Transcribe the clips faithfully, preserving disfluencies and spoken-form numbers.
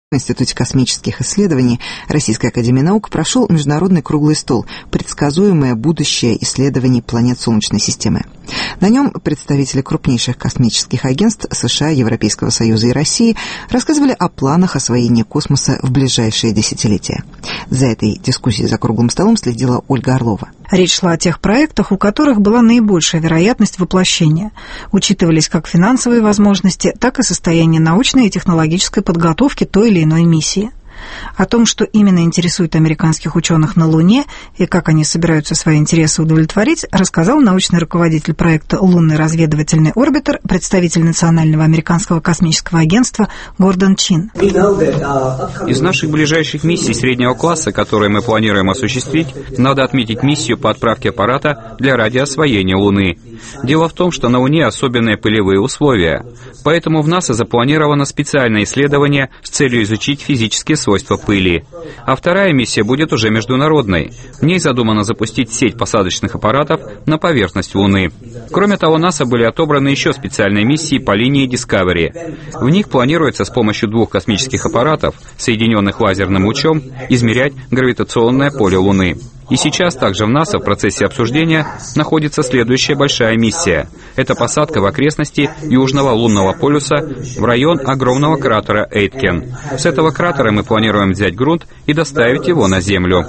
В Институте космических исследований Российской академии наук прошел международный круглый стол «Предсказуемое будущее исследований планет Солнечной системы». На нем представители крупнейших космических агентств США, Европейского Союза и России рассказывали о планах освоения космоса в ближайшие десятилетия. За этой дискуссией за круглым столом следила Ольга Орлова. Речь шла о тех проектах, у которых была наибольшая вероятность воплощения. Учитывались как финансовые возможности, так и состояние научной и технологической подготовки той или иной миссии. О том, что именно интересует американских ученых на Луне и как они собираются свои интересы удовлетворить, рассказал научный руководитель проекта «Лунный разведывательный орбитер», представитель Национального американского космического агентства Гордон Чин. Из наших ближайших миссий среднего класса, которые мы планируем осуществить, надо отметить миссию по отправке аппарата для радиоосвоения Луны. Дело в том, что на Луне особенные пылевые условия, поэтому в НАСА запланировано специальное исследование с целью изучить физические свойства пыли. А вторая миссия будет уже международной. В ней задумано запустить сеть посадочных аппаратов на поверхность Луны. Кроме того, НАСА были отобраны еще специальные миссии по линии Discovery. В них планируется с помощью двух космических аппаратов, соединенных лазерным лучом, измерять гравитационное поле Луны. И сейчас также в НАСА в процессе обсуждения находится следующая большая миссия. Это посадка в окрестности Южного лунного полюса в район огромного кратера Эйткен. С этого кратера мы планируем взять грунт и доставить его на Землю.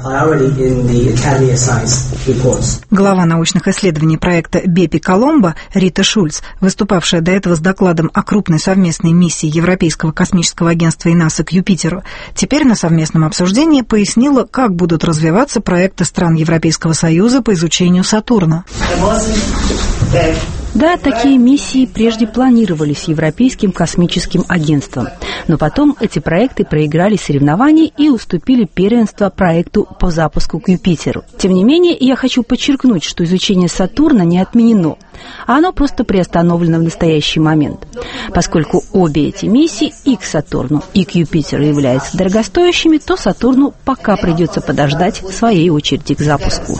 Глава научных исследований проекта Бепи Коломбо Рита Шульц, выступавшая до этого с докладом о крупной совместной миссии Европейского космического агентства и НАСА к Юпитеру, теперь на совместном обсуждении пояснила, как будут развиваться проекты стран Европейского Союза по изучению Сатурна. Да, такие миссии прежде планировались Европейским космическим агентством, но потом эти проекты проиграли соревнования и уступили первенство проекту по запуску к Юпитеру. Тем не менее, я хочу подчеркнуть, что изучение Сатурна не отменено, а оно просто приостановлено в настоящий момент. Поскольку обе эти миссии и к Сатурну, и к Юпитеру являются дорогостоящими, то Сатурну пока придется подождать своей очереди к запуску.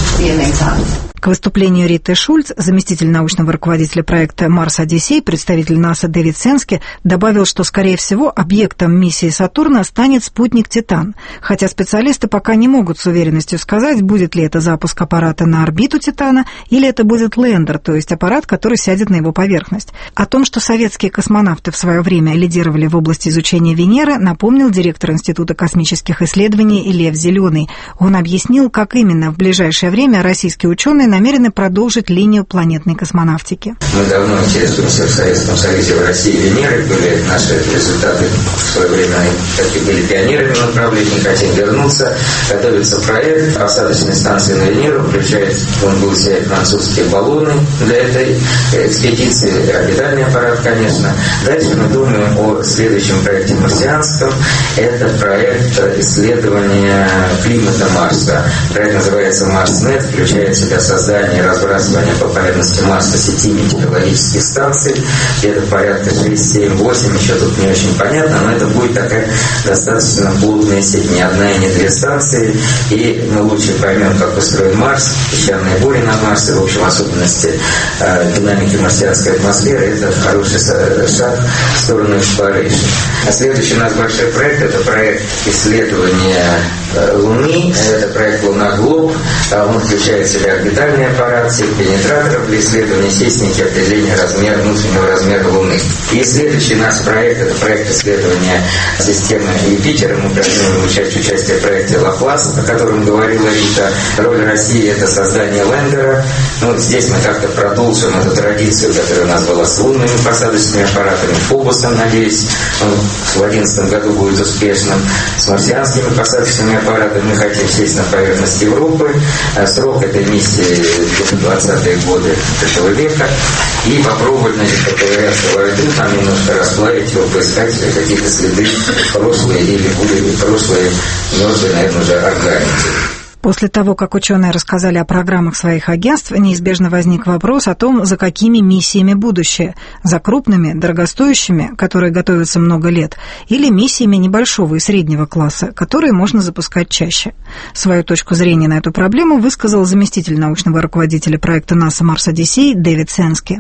К выступлению Риты Шульц, заместитель научного руководителя проекта «Марс Одиссей», представитель НАСА Дэвид Сенски, добавил, что, скорее всего, объектом миссии Сатурна станет спутник Титан, хотя специалисты пока не могут с уверенностью сказать, будет ли это запуск аппарата на орбиту Титана или это будет лендер, то есть аппарат, который сядет на его поверхность. О том, что советские космонавты в свое время лидировали в области изучения Венеры, напомнил директор Института космических исследований Лев Зеленый. Он объяснил, как именно в ближайшее время российские ученые намерены продолжить линию планетной космонавтики. Мы давно интересуемся в Советском Союзе, в России Венерой. Были наши результаты в свое время, такие были пионерами в направлении, хотим вернуться. Готовится проект посадочной станции на Венеру, включает, он будет снять французские баллоны для этой экспедиции, орбитальный аппарат, конечно. Дальше мы думаем о следующем проекте марсианском. Это проект исследования климата Марса. Проект называется Марснет, включает в себя создание и разбрасывание по поверхности Марса сети метеорологических станций. Где-то порядка шесть, семь, восемь, еще тут не очень понятно, но это будет такая достаточно плотная сеть, не одна и не две станции. И мы лучше поймем, как устроен Марс, песчаные бури на Марсе, в общем, особенности э, динамики марсианской атмосферы. Это хороший шаг в сторону эксплорейшн. А следующий у нас большой проект – это проект исследования э, Луны. Это проект Луна-Глоб. Он включает в себя орбитальный аппарат, сеть пенетраторов для исследования сейсмики, определения размера, внутреннего размера Луны. И следующий у нас проект – это проект исследования системы Юпитера. Мы планируем участие в проекте Лаплас, о котором говорила Рита. Роль России – это создание лендера. Ну, здесь мы как-то продолжим эту традицию, которая у нас была с лунными посадочными аппаратами, Фобосом, надеюсь, он в две тысячи одиннадцатом году будет успешным. С марсианскими посадочными аппаратами мы хотим сесть на поверхность Европы. Срок этой миссии двадцатые годы этого века. И попробовать, значит, поковыряться во льду, там немножко расплавить его, поискать какие-то следы прошлые или были прошлые мертвые, наверное, уже органики. После того, как ученые рассказали о программах своих агентств, неизбежно возник вопрос о том, за какими миссиями будущее. За крупными, дорогостоящими, которые готовятся много лет, или миссиями небольшого и среднего класса, которые можно запускать чаще. Свою точку зрения на эту проблему высказал заместитель научного руководителя проекта НАСА Марс Одиссей Дэвид Сенски.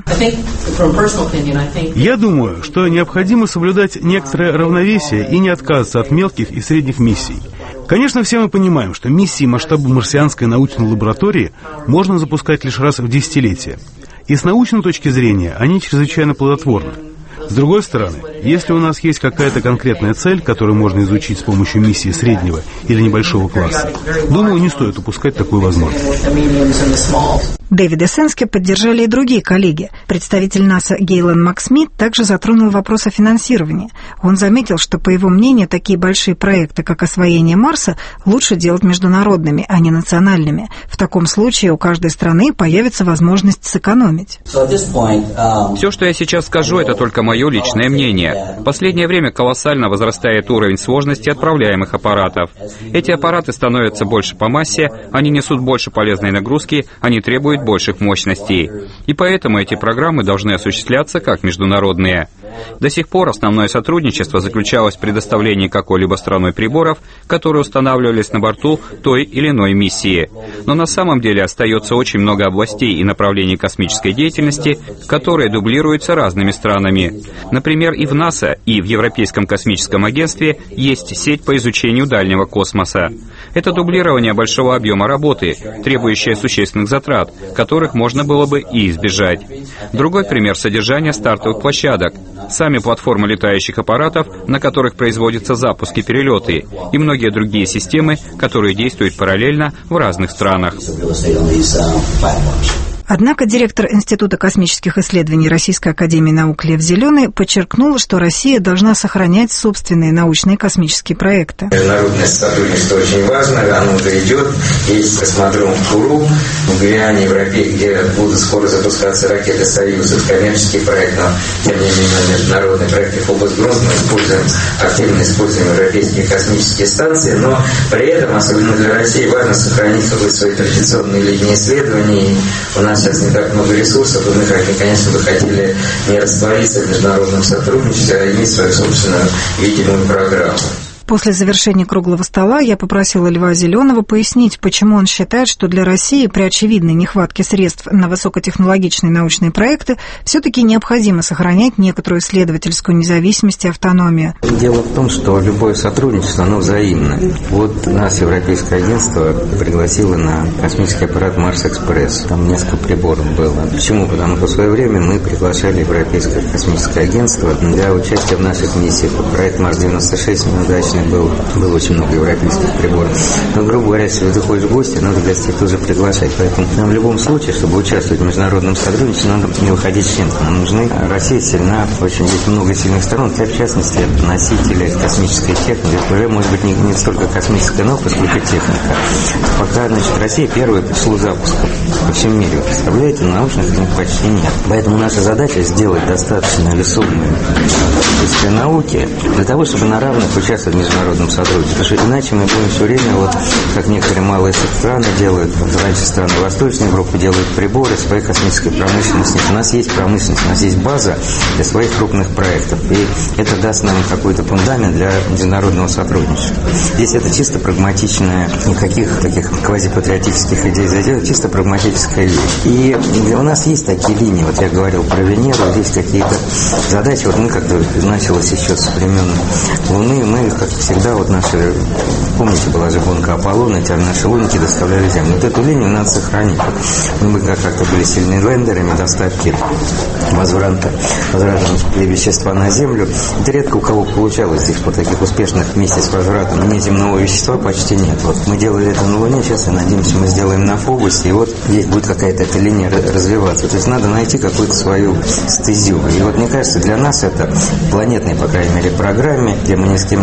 Я думаю, что необходимо соблюдать некоторое равновесие и не отказываться от мелких и средних миссий. Конечно, все мы понимаем, что миссии масштаба марсианской научной лаборатории можно запускать лишь раз в десятилетие. И с научной точки зрения они чрезвычайно плодотворны. С другой стороны, если у нас есть какая-то конкретная цель, которую можно изучить с помощью миссии среднего или небольшого класса, думаю, не стоит упускать такую возможность. Дэвида Сенски поддержали и другие коллеги. Представитель НАСА Гейлан Максмит также затронул вопрос о финансировании. Он заметил, что, по его мнению, такие большие проекты, как освоение Марса, лучше делать международными, а не национальными. В таком случае у каждой страны появится возможность сэкономить. Все, что я сейчас скажу, это только мое личное мнение. В последнее время колоссально возрастает уровень сложности отправляемых аппаратов. Эти аппараты становятся больше по массе, они несут больше полезной нагрузки, они требуют больших мощностей. И поэтому эти программы должны осуществляться как международные. До сих пор основное сотрудничество заключалось в предоставлении какой-либо страной приборов, которые устанавливались на борту той или иной миссии. Но на самом деле остается очень много областей и направлений космической деятельности, которые дублируются разными странами. Например, и в НАСА, и в Европейском космическом агентстве есть сеть по изучению дальнего космоса. Это дублирование большого объема работы, требующее существенных затрат, которых можно было бы и избежать. Другой пример — содержание стартовых площадок. Сами платформы летающих аппаратов, на которых производятся запуски, перелеты, и многие другие системы, которые действуют параллельно в разных странах. Однако директор Института космических исследований Российской академии наук Лев Зеленый подчеркнул, что Россия должна сохранять собственные научные космические проекты. Международное сотрудничество очень важно, оно уже идет. Есть космодром в Куру, в Гвиане, Европе, где будут скоро запускаться ракеты «Союз». Это коммерческий проект, но тем не менее международный проект Фобос-Грозд. Мы используем, активно используем европейские космические станции, но при этом, особенно для России, важно сохранить какой-то свои традиционные линии исследований. У нас сейчас не так много ресурсов, и мы, конечно, бы хотели не раствориться в международном сотрудничестве, а иметь свою собственную видимую программу. После завершения круглого стола я попросила Льва Зеленого пояснить, почему он считает, что для России при очевидной нехватке средств на высокотехнологичные научные проекты все-таки необходимо сохранять некоторую исследовательскую независимость и автономию. Дело в том, что любое сотрудничество, оно взаимное. Вот нас Европейское агентство пригласило на космический аппарат Марс-Экспресс. Там несколько приборов было. Почему? Потому что в свое время мы приглашали Европейское космическое агентство для участия в наших миссиях. Проект Марс девяносто шесть неудачный был, было очень много европейских приборов. Но, грубо говоря, если ты ходишь в гости, надо гостей тоже приглашать. Поэтому нам в любом случае, чтобы участвовать в международном сотрудничестве, надо не выходить с чем-то. Нам нужны. Россия сильна, очень есть много сильных сторон. В частности, носители космической техники. Уже, может быть, не, не столько космическая наука, сколько техника. Пока, значит, Россия первая по числу запусков во всем мире. Представляете, научных техник почти нет. Поэтому наша задача сделать достаточно весомые науки для того, чтобы на равных участвовать в международном сотрудничестве. Потому что иначе мы будем все время, вот как некоторые малые страны делают, вот раньше страны Восточной Европы делают приборы своей космической промышленности. У нас есть промышленность, у нас есть база для своих крупных проектов. И это даст нам какой-то фундамент для международного сотрудничества. Здесь это чисто прагматичная, никаких таких квазипатриотических идей задел, чисто прагматическая вещь. И у нас есть такие линии, вот я говорил про Венеру, здесь какие-то задачи, вот мы как-то началось еще со времен Луны, мы, как всегда, вот наши, помните, была же гонка Аполлона, теперь наши лунники доставляли Землю. Вот эту линию надо сохранить. Вот мы как-то были сильными лендерами доставки возврата, возврата вещества на Землю. Это редко у кого получалось здесь по таких успешных вместе с возвратом внеземного вещества почти нет. Вот мы делали это на Луне, сейчас, я надеемся, мы сделаем на Фобосе, и вот здесь будет какая-то эта линия развиваться. То есть надо найти какую-то свою стезю. И вот мне кажется, для нас это в планетной, по крайней мере, программе, где мы ни с кем не конкурируем,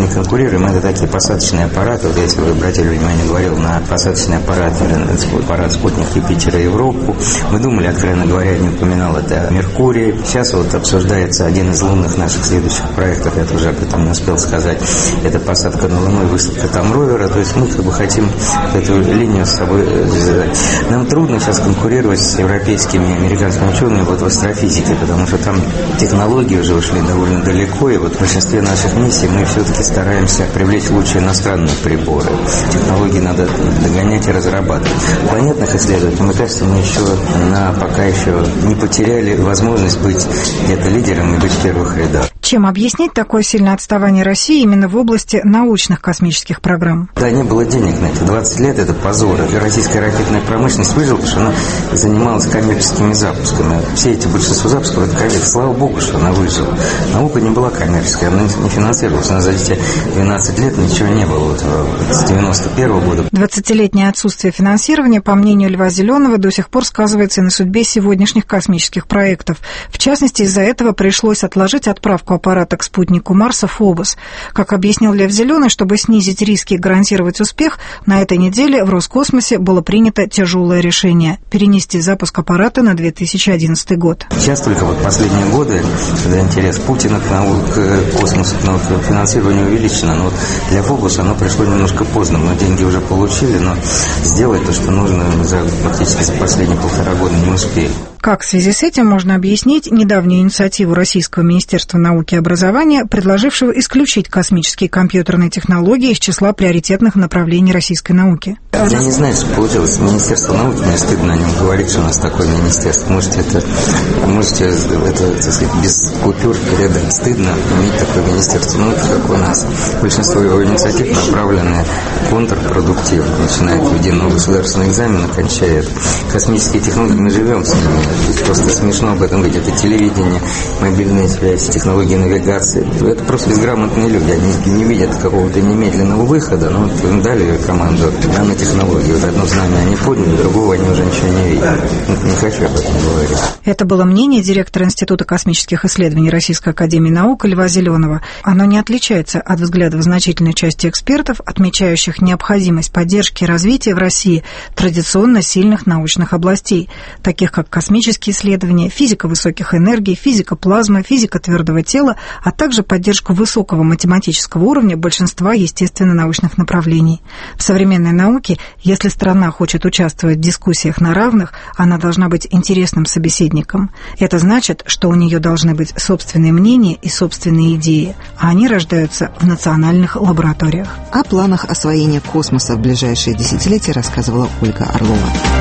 конкурируем, это такие посадочные аппараты. Вот если вы обратили внимание, говорил на посадочный аппарат, аппарат «Спутник Юпитера» Европу. Мы думали, откровенно говоря, не упоминал, это Меркурий. Сейчас вот обсуждается один из лунных наших следующих проектов, я тоже об этом не успел сказать. Это посадка на Луну и выставка там ровера. То есть мы как бы хотим эту линию с собой связать. Нам трудно сейчас конкурировать с европейскими и американскими учеными вот в астрофизике, потому что там технологии уже ушли довольно далеко, и вот в большинстве наших миссий мы все-таки стараемся привлечь лучшие иностранные приборы. Технологии надо догонять и разрабатывать. Планетных исследований, мне кажется, мы еще на, пока еще не потеряли возможность быть где-то лидером и быть в первых рядах. Чем объяснить такое сильное отставание России именно в области научных космических программ? Да, не было денег на это. двадцать лет – это позор. И российская ракетная промышленность выжила, потому что она занималась коммерческими запусками. Все эти большинство запусков – это коммерция. Слава богу, что она выжила. Наука не была коммерческой, она не финансировалась. У нас за эти двенадцать лет ничего не было. Вот с девяносто первого года. двадцатилетнее отсутствие финансирования, по мнению Льва Зеленого, до сих пор сказывается и на судьбе сегодняшних космических проектов. В частности, из-за этого пришлось отложить отправку аппарата к спутнику Марса «Фобос». Как объяснил Лев Зеленый, чтобы снизить риски и гарантировать успех, на этой неделе в Роскосмосе было принято тяжелое решение – перенести запуск аппарата на две тысячи одиннадцатый год. Сейчас только вот последние годы, когда интерес Путина к, науке, к космосу, к науке, финансирование увеличено, но вот для «Фобоса» оно пришло немножко поздно. Мы деньги уже получили, но сделать то, что нужно, за, практически за последние полтора года не успели. Как в связи с этим можно объяснить недавнюю инициативу Российского Министерства науки и образования, предложившего исключить космические компьютерные технологии из числа приоритетных направлений российской науки? Я не знаю, что получилось. Министерство науки, мне стыдно о нем говорить, что у нас такое министерство. Можете это, можете это, так сказать, без купюр передать. Стыдно иметь такое министерство науки, как у нас. Большинство его инициатив направлены контрпродуктивно. Начиная от единого государственного экзамена, кончая космические технологии. Мы живем с ними. Просто смешно об этом говорить. Это телевидение, мобильные связи, технологии навигации. Это просто безграмотные люди. Они не видят какого-то немедленного выхода, но им дали команду нанотехнологии. Вот одно знамя они подняли, другого они уже ничего не видят. Не хочу об этом говорить. Это было мнение директора Института космических исследований Российской академии наук Льва Зеленого. Оно не отличается от взглядов значительной части экспертов, отмечающих необходимость поддержки и развития в России традиционно сильных научных областей, таких как космические исследования, физика высоких энергий, физика плазмы, физика твердого тела, а также поддержку высокого математического уровня большинства естественно-научных направлений. В современной науке, если страна хочет участвовать в дискуссиях на равных, она должна быть интересным собеседником. Это значит, что у нее должны быть собственные мнения и собственные идеи, а они рождаются в национальных лабораториях. О планах освоения космоса в ближайшие десятилетия рассказывала Ольга Орлова.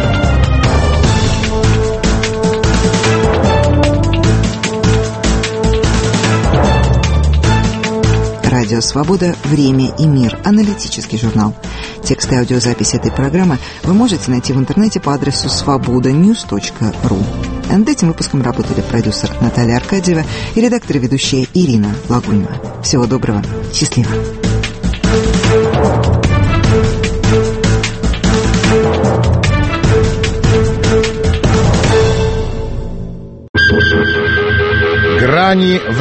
Радио «Свобода. Время и мир». Аналитический журнал. Текст и аудиозапись этой программы вы можете найти в интернете по адресу свобода ньюс точка ру. Над этим выпуском работали продюсер Наталья Аркадьева и редактор и ведущая Ирина Лагунева. Всего доброго. Счастливо. Грани